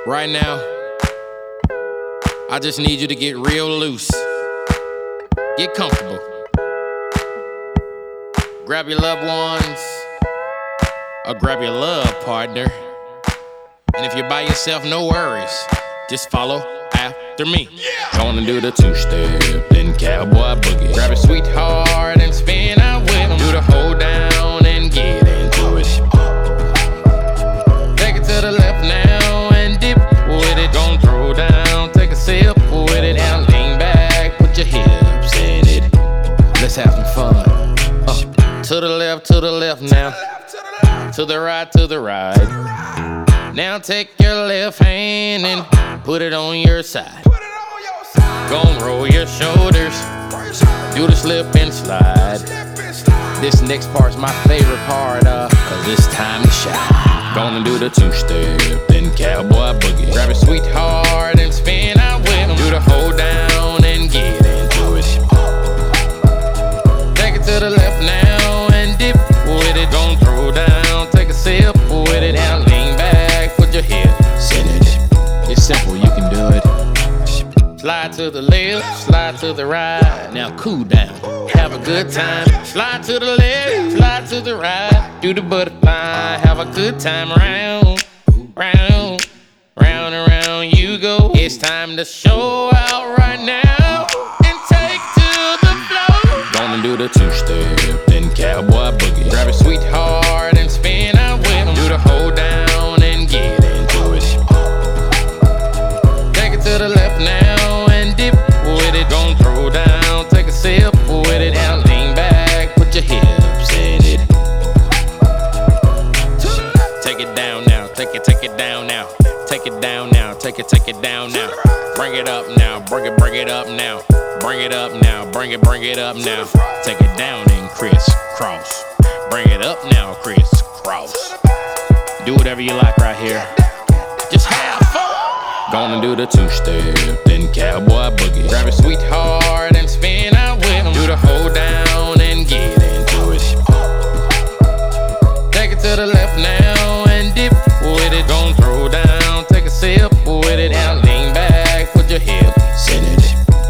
Right now, I just need you to get real loose. Get comfortable. Grab your loved ones, or grab your love partner. And if you're by yourself, no worries. Just follow after me. Gonna do the two-step, then cowboy boogie. Grab a sweetheart and spin out with him. Do the hold down and get into it. Take it to the left now and dip with it. Gon' throw down, take a sip with it. Now lean back, put your hips in it. Let's have some fun. To the left now. To the right. Now take your left hand and put it on your side. Gon' roll your shoulders. Do the slip and slide. This next part's my favorite part, cause it's time to shine. Gonna do the two-step, then cowboy boogie. Grab a sweetheart and spin out with him. Do the hold down and get into it. Take it to the left now and dip with it. Gon' throw down, take a sip with it. Now lean back, put your hips in it. It's simple, you can do it. Slide to the left, slide to the right. Now cool down, have a good time. Slide to the left, slide to the right. Do the butterfly, have a good time. Round, round, round and round you go. It's time to show out right now and take to the floor. Gonna do the two-step, then cowboy boogie. Grab a sweetheart and spin out with him. Do the hold down and get into it. Take it to the left now and dip with it. Gon' throw down, take a sip with it. Now lean back, put your hips in it. Take it down now, take it down now. Take it down now, take it down now. Bring it up now, bring it up now. Bring it up now, bring it up now. Take it down and crisscross. Bring it up now, crisscross. Do whatever you like right here. Just have fun. Gonna do the two-step, then cowboy boogie. Grab a sweetheart and spin out with him. Do the hold down and get into it. Take it to the left now and dip with it. Gon' throw down, take a sip with it. Now lean back, put your hips in it.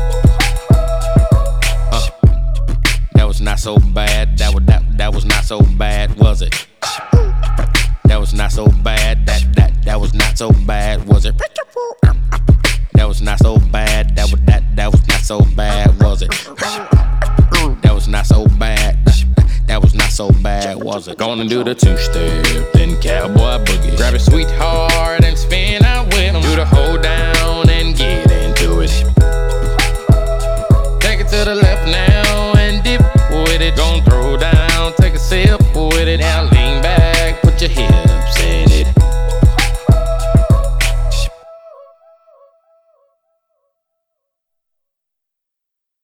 That was not so bad. That was not so bad, was it? That was not so bad. That was not so bad, was it? That was not so bad. That was not so bad, was it? That was not so bad. That was not so bad, was it? Gonna do the two-step, then cowboy boogie. Grab a sweetheart and